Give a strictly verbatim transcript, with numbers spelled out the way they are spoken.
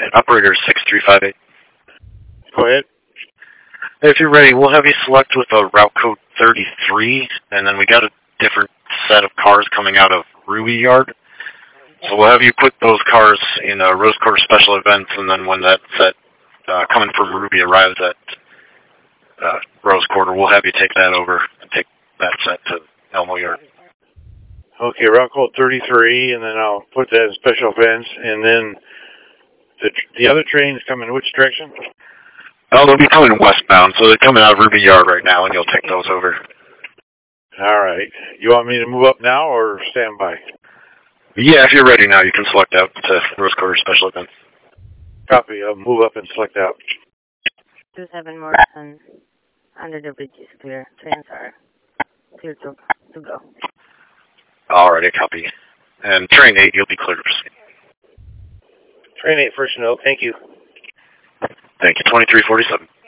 Operator six three five eight. Go ahead. If you're ready, we'll have you select with a route code thirty-three, and then we got a different set of cars coming out of Ruby Yard. So we'll have you put those cars in uh, Rose Quarter Special Events, and then when that set uh, coming from Ruby arrives at uh, Rose Quarter, we'll have you take that over and take that set to Elmo Yard. Okay, route code thirty-three, and then I'll put that in Special Events, and then the the other trains come in which direction? Oh, they'll be coming westbound, so they're coming out of Ruby Yard right now, and you'll take those over. All right. You want me to move up now or stand by? Yeah, if you're ready now, you can select out to Rose Quarter Special Events. Copy. I'll move up and select out. two seven Morrison, under the bridge is clear. Trains are clear to, to go. Alrighty, copy. And train eight, you'll be clear to proceed. Train eight, first note. Thank you. Thank you. twenty-three forty-seven.